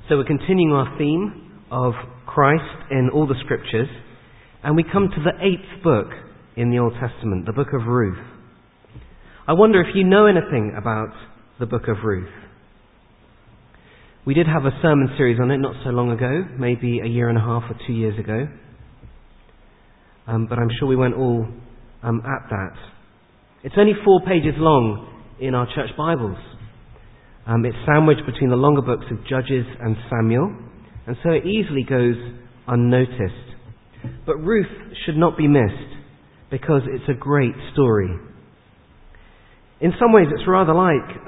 So we're continuing our theme of Christ in all the scriptures, and we come to the 8th book in the Old Testament, the book of Ruth. I wonder if you know anything about the book of Ruth. We did have a sermon series on it not so long ago, maybe a year and a half or 2 years ago. But I'm sure we weren't all at that. It's only 4 pages long in our church Bibles. It's sandwiched between the longer books of Judges and Samuel, and so it easily goes unnoticed. But Ruth should not be missed, because it's a great story. In some ways it's rather like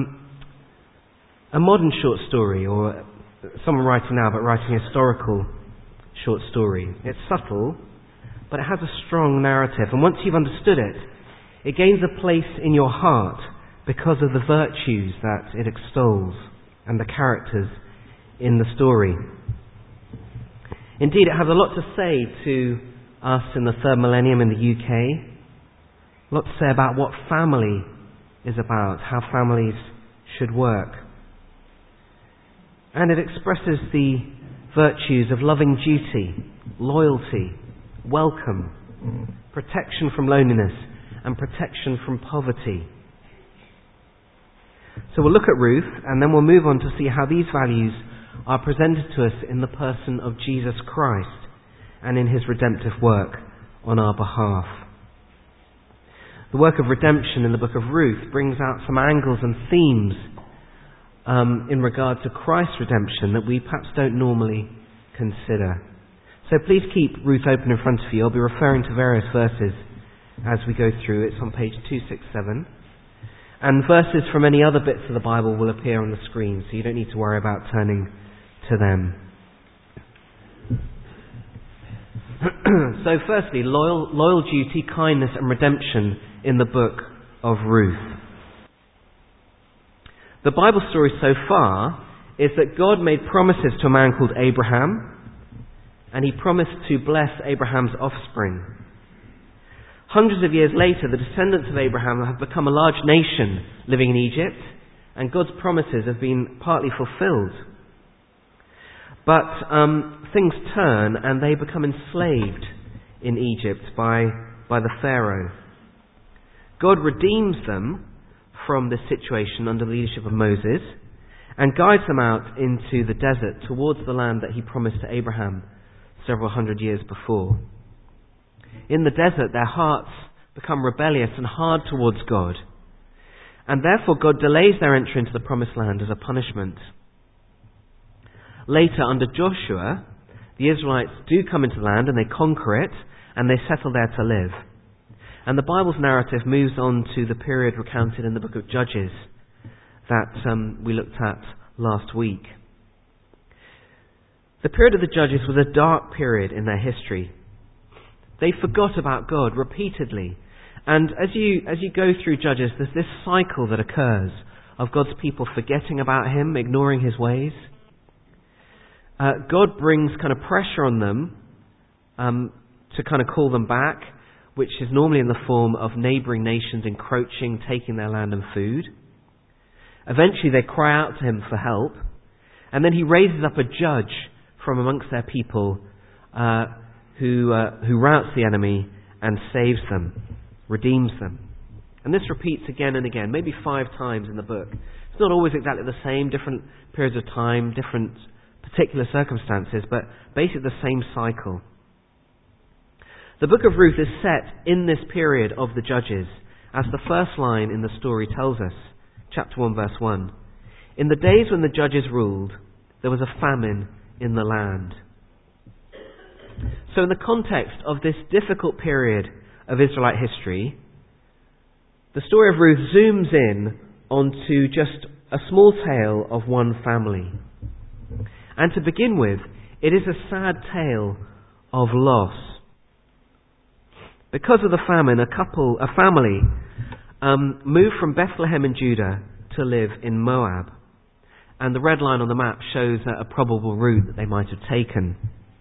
a modern short story, or someone writing now but writing a historical short story. It's subtle, but it has a strong narrative, and once you've understood it, it gains a place in your heart because of the virtues that it extols and the characters in the story. Indeed, it has a lot to say to us in the 3rd millennium in the UK, a lot to say about what family is about, how families should work. And it expresses the virtues of loving duty, loyalty, welcome, protection from loneliness, and protection from poverty. So we'll look at Ruth, and then we'll move on to see how these values are presented to us in the person of Jesus Christ and in his redemptive work on our behalf. The work of redemption in the book of Ruth brings out some angles and themes in regard to Christ's redemption that we perhaps don't normally consider. So please keep Ruth open in front of you. I'll be referring to various verses as we go through. It's on page 267. And verses from any other bits of the Bible will appear on the screen, so you don't need to worry about turning to them. So firstly, loyal duty, kindness and redemption in the book of Ruth. The Bible story so far is that God made promises to a man called Abraham, and he promised to bless Abraham's offspring. Hundreds of years later, the descendants of Abraham have become a large nation living in Egypt, and God's promises have been partly fulfilled. But things turn, and they become enslaved in Egypt by the Pharaoh. God redeems them from this situation under the leadership of Moses, and guides them out into the desert towards the land that he promised to Abraham several hundred years before. In the desert, their hearts become rebellious and hard towards God. And therefore, God delays their entry into the promised land as a punishment. Later, under Joshua, the Israelites do come into the land and they conquer it and they settle there to live. And the Bible's narrative moves on to the period recounted in the book of Judges that we looked at last week. The period of the Judges was a dark period in their history. They forgot about God repeatedly. And as you go through Judges, there's this cycle that occurs of God's people forgetting about him, ignoring his ways. God brings kind of pressure on them to kind of call them back, which is normally in the form of neighbouring nations encroaching, taking their land and food. Eventually they cry out to him for help, and then he raises up a judge from amongst their people who routs the enemy and saves them, redeems them. And this repeats again and again, maybe 5 times in the book. It's not always exactly the same, different periods of time, different particular circumstances, but basically the same cycle. The book of Ruth is set in this period of the Judges, as the first line in the story tells us, chapter 1, verse 1. In the days when the Judges ruled, there was a famine in the land. So in the context of this difficult period of Israelite history, the story of Ruth zooms in onto just a small tale of one family. And to begin with, it is a sad tale of loss. Because of the famine, a family moved from Bethlehem in Judah to live in Moab. And the red line on the map shows a probable route that they might have taken.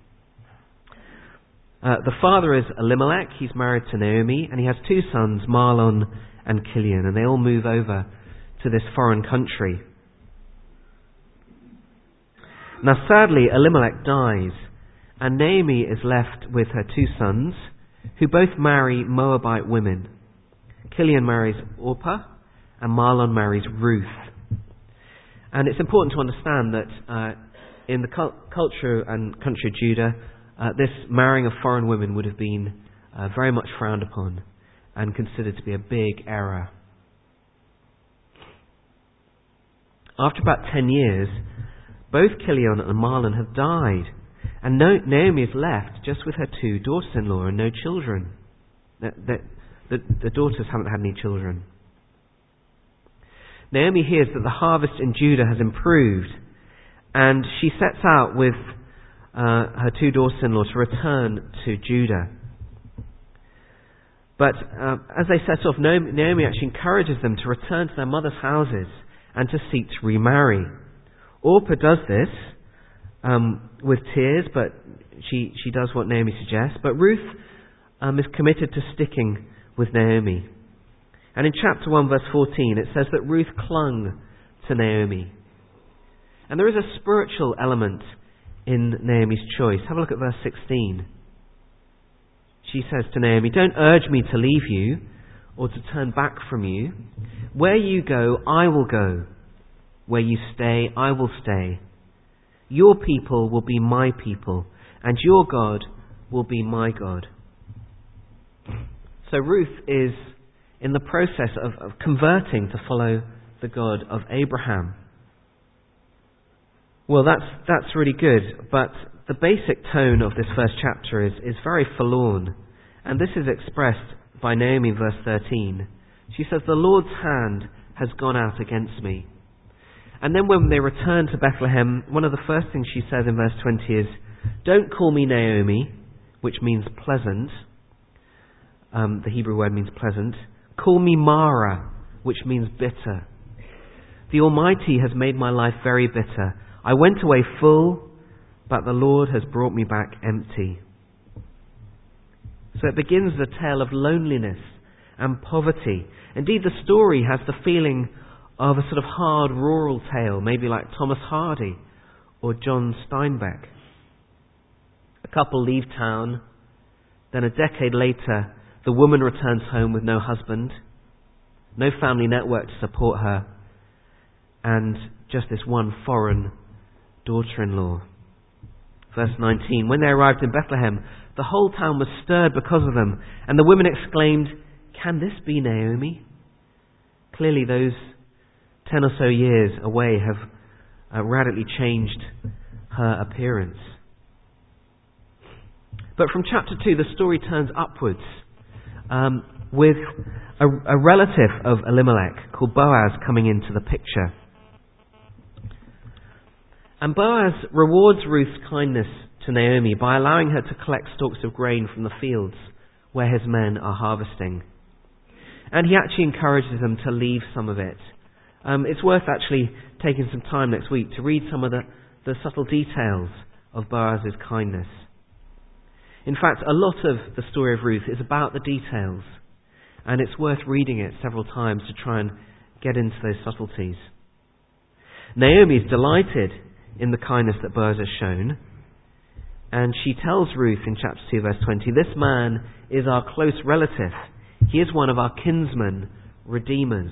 The father is Elimelech. He's married to Naomi, and he has 2 sons, Mahlon and Chilion, and they all move over to this foreign country. Now sadly, Elimelech dies, and Naomi is left with her 2 sons, who both marry Moabite women. Chilion marries Orpah, and Mahlon marries Ruth. And it's important to understand that in the culture and country of Judah, this marrying of foreign women would have been very much frowned upon and considered to be a big error. After about 10 years, both Chilion and Mahlon have died, and Naomi is left just with her 2 daughters-in-law and no children. The daughters haven't had any children. Naomi hears that the harvest in Judah has improved, and she sets out with her 2 daughters-in-law to return to Judah. But as they set off, Naomi actually encourages them to return to their mother's houses and to seek to remarry. Orpah does this with tears, but she does what Naomi suggests. But Ruth is committed to sticking with Naomi. And in chapter 1, verse 14, it says that Ruth clung to Naomi. And there is a spiritual element in Naomi's choice. Have a look at verse 16. She says to Naomi, "Don't urge me to leave you or to turn back from you. Where you go, I will go. Where you stay, I will stay. Your people will be my people, and your God will be my God." So Ruth is in the process of converting to follow the God of Abraham. Well, that's really good, but the basic tone of this first chapter is very forlorn, and this is expressed by Naomi in verse 13. She says, "The Lord's hand has gone out against me." And then when they return to Bethlehem, one of the first things she says in verse 20 is, "Don't call me Naomi," which means pleasant. The Hebrew word means pleasant. "Call me Mara," which means bitter. "The Almighty has made my life very bitter. I went away full, but the Lord has brought me back empty." So it begins the tale of loneliness and poverty. Indeed, the story has the feeling of a sort of hard rural tale, maybe like Thomas Hardy or John Steinbeck. A couple leave town, then a decade later, the woman returns home with no husband, no family network to support her, and just this one foreign daughter-in-law. Verse 19, "When they arrived in Bethlehem, the whole town was stirred because of them, and the women exclaimed, 'Can this be Naomi?'" Clearly those 10 or so years away have radically changed her appearance. But from chapter 2, the story turns upwards with a relative of Elimelech called Boaz coming into the picture. And Boaz rewards Ruth's kindness to Naomi by allowing her to collect stalks of grain from the fields where his men are harvesting. And he actually encourages them to leave some of it. It's worth actually taking some time next week to read some of the subtle details of Boaz's kindness. In fact, a lot of the story of Ruth is about the details, and it's worth reading it several times to try and get into those subtleties. Naomi is delighted in the kindness that Boaz has shown, and she tells Ruth in chapter 2, verse 20, "This man is our close relative. He is one of our kinsman redeemers."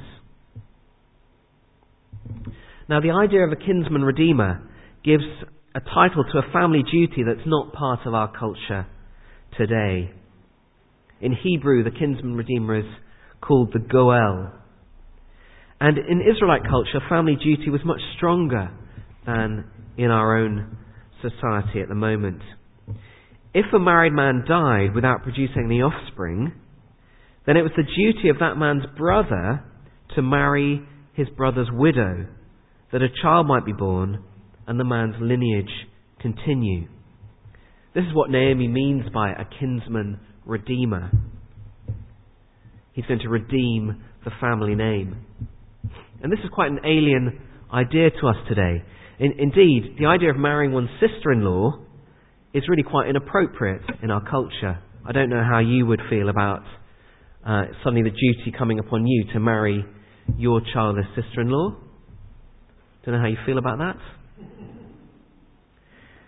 Now, the idea of a kinsman redeemer gives a title to a family duty that's not part of our culture today. In Hebrew, the kinsman redeemer is called the Goel. And in Israelite culture, family duty was much stronger than in our own society at the moment. If a married man died without producing any offspring, then it was the duty of that man's brother to marry his brother's widow, that a child might be born and the man's lineage continue. This is what Naomi means by a kinsman redeemer. He's going to redeem the family name. And this is quite an alien idea to us today. Indeed, the idea of marrying one's sister-in-law is really quite inappropriate in our culture. I don't know how you would feel about suddenly the duty coming upon you to marry your childless sister-in-law. Don't know how you feel about that.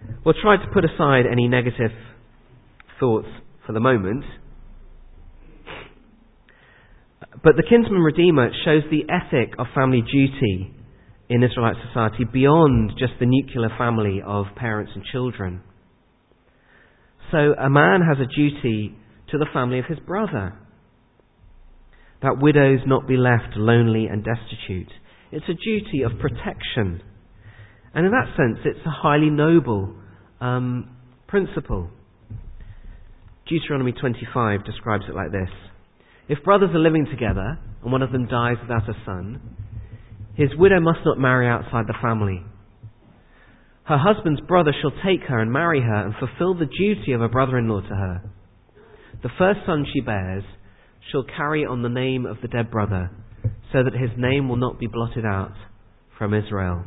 We'll try to put aside any negative thoughts for the moment. But the kinsman redeemer shows the ethic of family duty in Israelite society beyond just the nuclear family of parents and children. So a man has a duty to the family of his brother, that widows not be left lonely and destitute. It's a duty of protection. And in that sense, it's a highly noble principle. Deuteronomy 25 describes it like this. If brothers are living together and one of them dies without a son, his widow must not marry outside the family. Her husband's brother shall take her and marry her and fulfill the duty of a brother-in-law to her. The first son she bears shall carry on the name of the dead brother, so that his name will not be blotted out from Israel.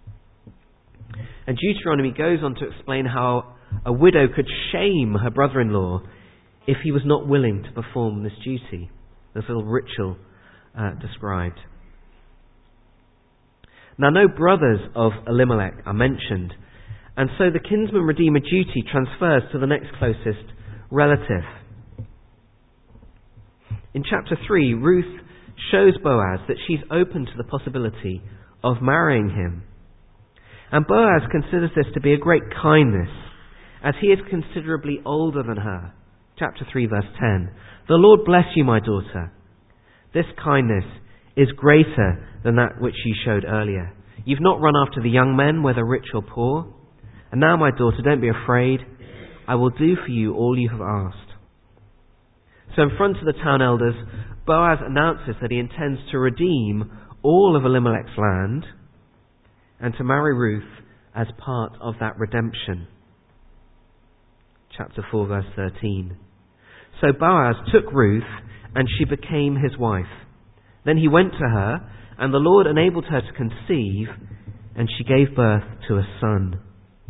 And Deuteronomy goes on to explain how a widow could shame her brother-in-law if he was not willing to perform this duty, this little ritual described. Now, no brothers of Elimelech are mentioned, and so the kinsman redeemer duty transfers to the next closest relative. In chapter 3, Ruth shows Boaz that she's open to the possibility of marrying him. And Boaz considers this to be a great kindness, as he is considerably older than her. Chapter 3, verse 10. The Lord bless you, my daughter. This kindness is greater than that which you showed earlier. You've not run after the young men, whether rich or poor. And now, my daughter, don't be afraid. I will do for you all you have asked. So in front of the town elders, Boaz announces that he intends to redeem all of Elimelech's land and to marry Ruth as part of that redemption. Chapter 4, verse 13. So Boaz took Ruth, and she became his wife. Then he went to her, and the Lord enabled her to conceive, and she gave birth to a son.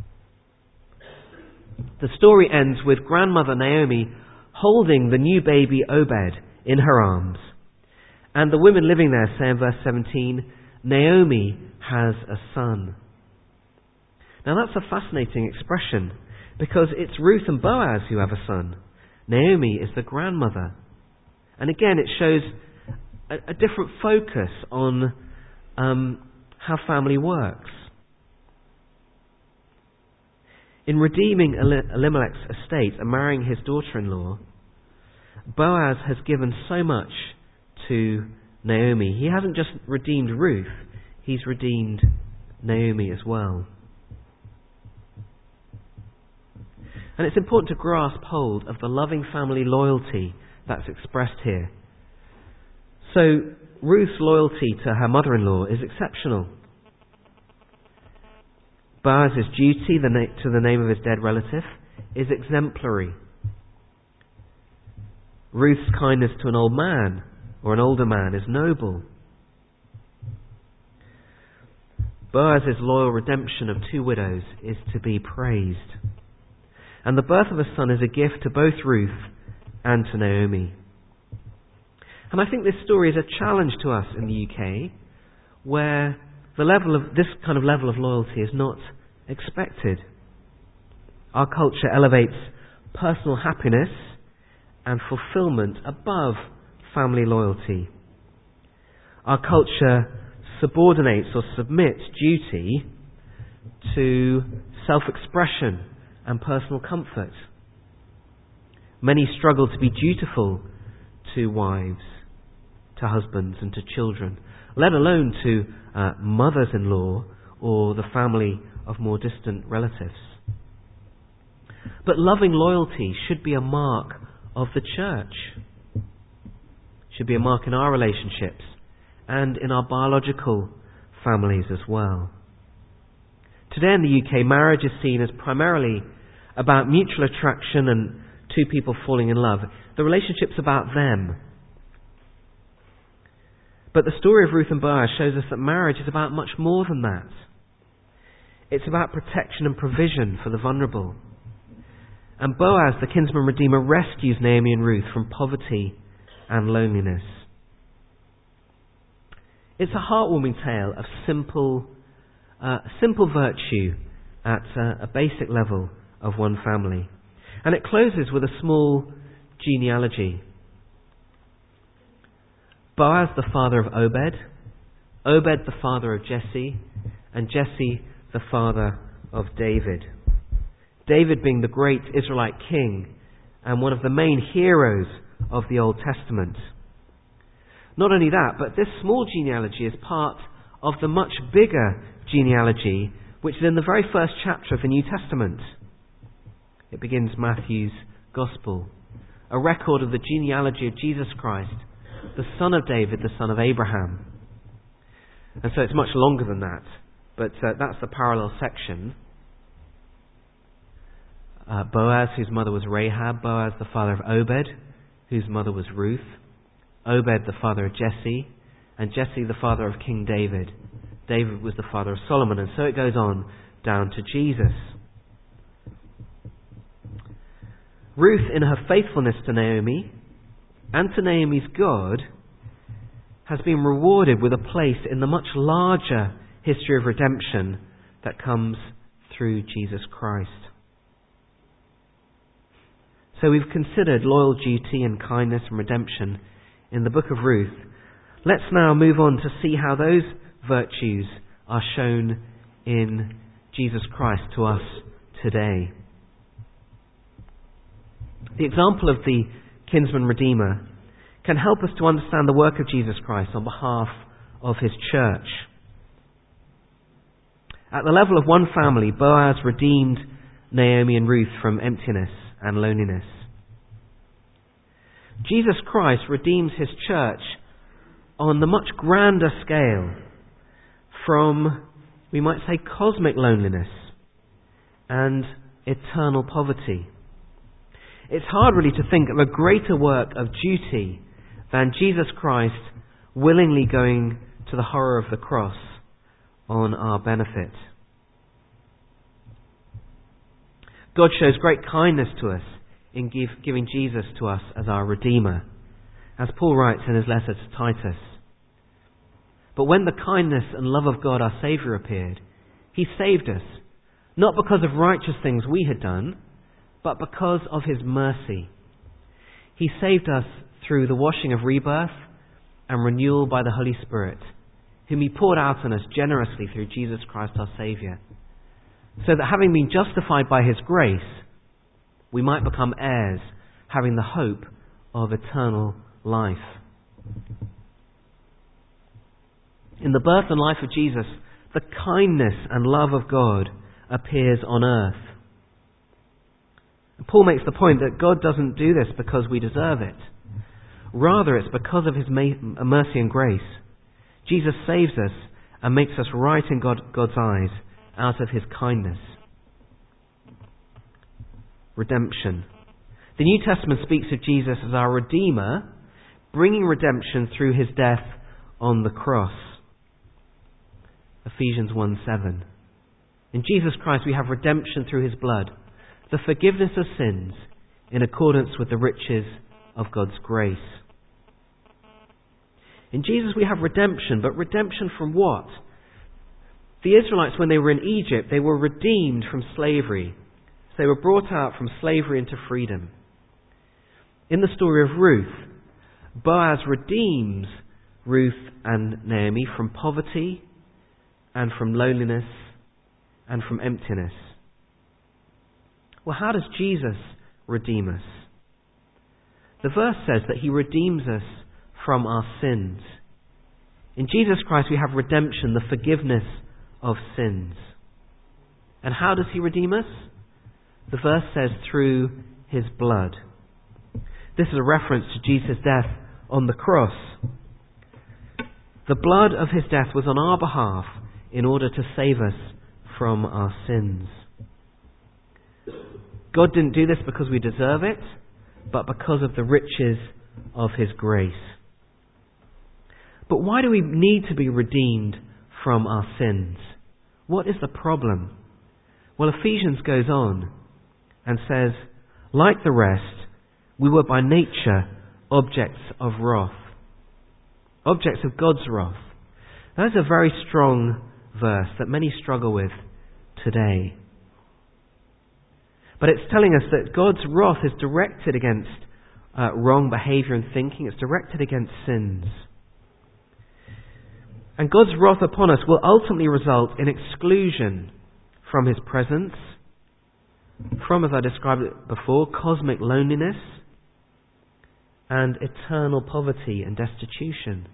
The story ends with grandmother Naomi holding the new baby Obed in her arms. And the women living there say in verse 17, Naomi has a son. Now that's a fascinating expression, because it's Ruth and Boaz who have a son. Naomi is the grandmother. And again, it shows a different focus on how family works. In redeeming Elimelech's estate and marrying his daughter-in-law, Boaz has given so much to Naomi. He hasn't just redeemed Ruth, he's redeemed Naomi as well. And it's important to grasp hold of the loving family loyalty that's expressed here. So, Ruth's loyalty to her mother-in-law is exceptional. Boaz's duty to the name of his dead relative is exemplary. Ruth's kindness to an old man or an older man is noble. Boaz's loyal redemption of two widows is to be praised. And the birth of a son is a gift to both Ruth and to Naomi. And I think this story is a challenge to us in the UK, where this kind of level of loyalty is not expected. Our culture elevates personal happiness and fulfillment above family loyalty. Our culture subordinates or submits duty to self-expression and personal comfort. Many struggle to be dutiful to wives, to husbands and to children, let alone to mothers-in-law or the family of more distant relatives. But loving loyalty should be a mark of the church. Should be a mark in our relationships and in our biological families as well. Today in the UK, marriage is seen as primarily about mutual attraction and two people falling in love. The relationship's about them. But the story of Ruth and Boaz shows us that marriage is about much more than that. It's about protection and provision for the vulnerable. And Boaz, the kinsman redeemer, rescues Naomi and Ruth from poverty and loneliness. It's a heartwarming tale of simple virtue at a basic level of one family. And it closes with a small genealogy. Boaz, the father of Obed, Obed, the father of Jesse, and Jesse, the father of David. David being the great Israelite king and one of the main heroes of the Old Testament. Not only that, but this small genealogy is part of the much bigger genealogy which is in the very first chapter of the New Testament. It begins Matthew's Gospel, a record of the genealogy of Jesus Christ, the son of David, the son of Abraham. And so it's much longer than that, but that's the parallel section. Boaz, whose mother was Rahab, Boaz, the father of Obed, whose mother was Ruth, Obed, the father of Jesse, and Jesse, the father of King David. David was the father of Solomon, and so it goes on down to Jesus. Ruth, in her faithfulness to Naomi and to Naomi's God, has been rewarded with a place in the much larger history of redemption that comes through Jesus Christ. So we've considered loyal duty and kindness and redemption in the book of Ruth. Let's now move on to see how those virtues are shown in Jesus Christ to us today. The example of the kinsman redeemer can help us to understand the work of Jesus Christ on behalf of his church. At the level of one family, Boaz redeemed Naomi and Ruth from emptiness and loneliness. Jesus Christ redeems his church on the much grander scale from, we might say, cosmic loneliness and eternal poverty. It's hard really to think of a greater work of duty than Jesus Christ willingly going to the horror of the cross on our benefit. God shows great kindness to us in giving Jesus to us as our Redeemer, as Paul writes in his letter to Titus. But when the kindness and love of God our Saviour appeared, he saved us, not because of righteous things we had done, but because of his mercy. He saved us through the washing of rebirth and renewal by the Holy Spirit, whom he poured out on us generously through Jesus Christ our Saviour, so that having been justified by his grace, we might become heirs, having the hope of eternal life. In the birth and life of Jesus, the kindness and love of God appears on earth. Paul makes the point that God doesn't do this because we deserve it. Rather, it's because of his mercy and grace. Jesus saves us and makes us right in God's eyes out of his kindness. Redemption. The New Testament speaks of Jesus as our Redeemer, bringing redemption through his death on the cross. Ephesians 1:7. In Jesus Christ we have redemption through his blood, the forgiveness of sins in accordance with the riches of God's grace. In Jesus we have redemption, but redemption from what? The Israelites, when they were in Egypt, they were redeemed from slavery. They were brought out from slavery into freedom. In the story of Ruth, Boaz redeems Ruth and Naomi from poverty and from loneliness and from emptiness. Well, how does Jesus redeem us? The verse says that he redeems us from our sins. In Jesus Christ we have redemption, the forgiveness of sins. And how does he redeem us? The verse says through his blood. This is a reference to Jesus' death on the cross. The blood of his death was on our behalf in order to save us from our sins. God didn't do this because we deserve it, but because of the riches of his grace. But why do we need to be redeemed from our sins? What is the problem? Well, Ephesians goes on and says, like the rest, we were by nature objects of wrath. Objects of God's wrath. That is a very strong verse that many struggle with today. But it's telling us that God's wrath is directed against wrong behavior and thinking. It's directed against sins. And God's wrath upon us will ultimately result in exclusion from His presence, from, as I described it before, cosmic loneliness and eternal poverty and destitution.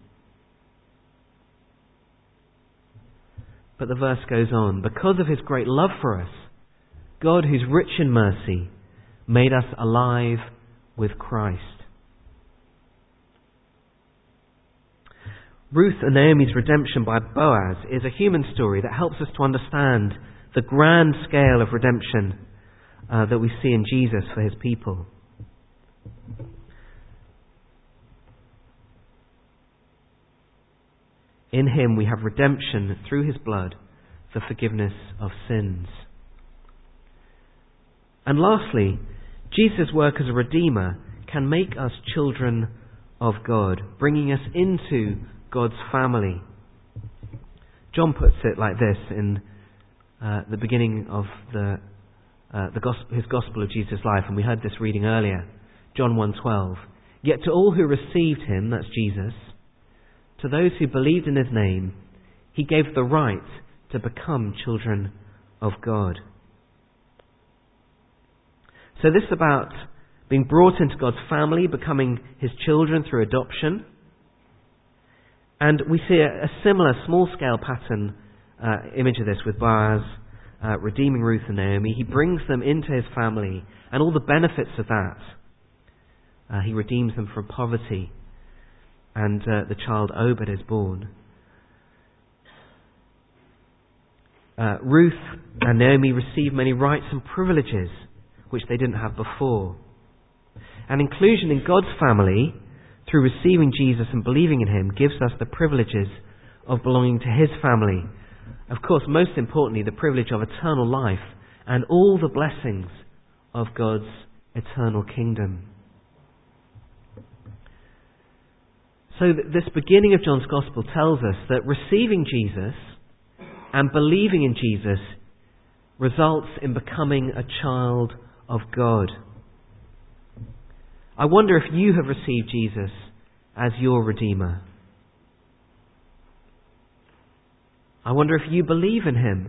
But the verse goes on. Because of His great love for us, God, who's rich in mercy, made us alive with Christ. Ruth and Naomi's redemption by Boaz is a human story that helps us to understand the grand scale of redemption that we see in Jesus for His people. In Him we have redemption through His blood, the forgiveness of sins. And lastly, Jesus' work as a Redeemer can make us children of God, bringing us into God's family. John puts it like this in the beginning of his Gospel of Jesus' life, and we heard this reading earlier, John 1:12. Yet to all who received Him, that's Jesus, to those who believed in His name, He gave the right to become children of God. So this is about being brought into God's family, becoming His children through adoption. And we see a similar small-scale pattern image of this with Boaz redeeming Ruth and Naomi. He brings them into his family and all the benefits of that. He redeems them from poverty, and the child Obed is born. Ruth and Naomi receive many rights and privileges which they didn't have before. And inclusion in God's family through receiving Jesus and believing in Him gives us the privileges of belonging to His family. Of course, most importantly, the privilege of eternal life and all the blessings of God's eternal kingdom. So this beginning of John's Gospel tells us that receiving Jesus and believing in Jesus results in becoming a child of God. I wonder if you have received Jesus as your Redeemer. I wonder if you believe in Him.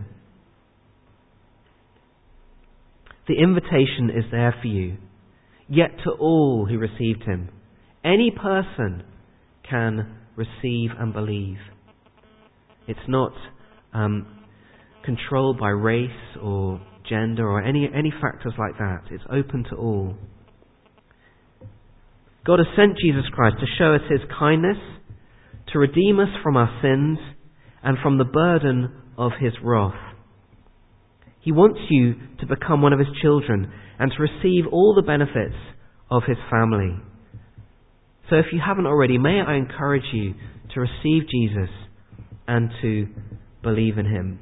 The invitation is there for you. Yet to all who received Him, any person can receive and believe. It's not controlled by race or gender or any factors like that. It's open to all. God has sent Jesus Christ to show us His kindness, to redeem us from our sins and from the burden of His wrath. He wants you to become one of His children and to receive all the benefits of His family. So if you haven't already, may I encourage you to receive Jesus and to believe in Him.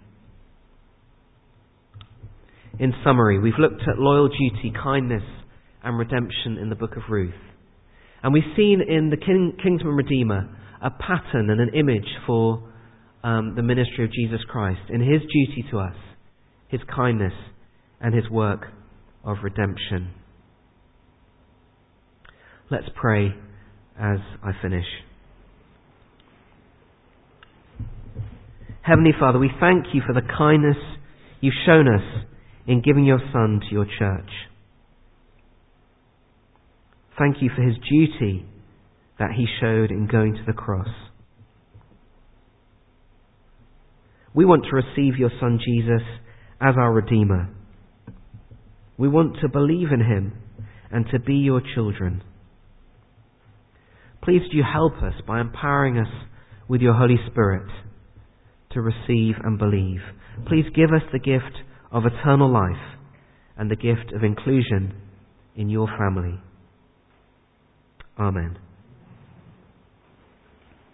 In summary, we've looked at loyal duty, kindness and redemption in the book of Ruth. And we've seen in the Kinsman Redeemer a pattern and an image for the ministry of Jesus Christ in His duty to us, His kindness and His work of redemption. Let's pray as I finish. Heavenly Father, we thank You for the kindness You've shown us in giving Your Son to Your church. Thank You for His duty that He showed in going to the cross. We want to receive Your Son Jesus as our Redeemer. We want to believe in Him and to be Your children. Please do You help us by empowering us with Your Holy Spirit to receive and believe. Please give us the gift of eternal life and the gift of inclusion in Your family. Amen.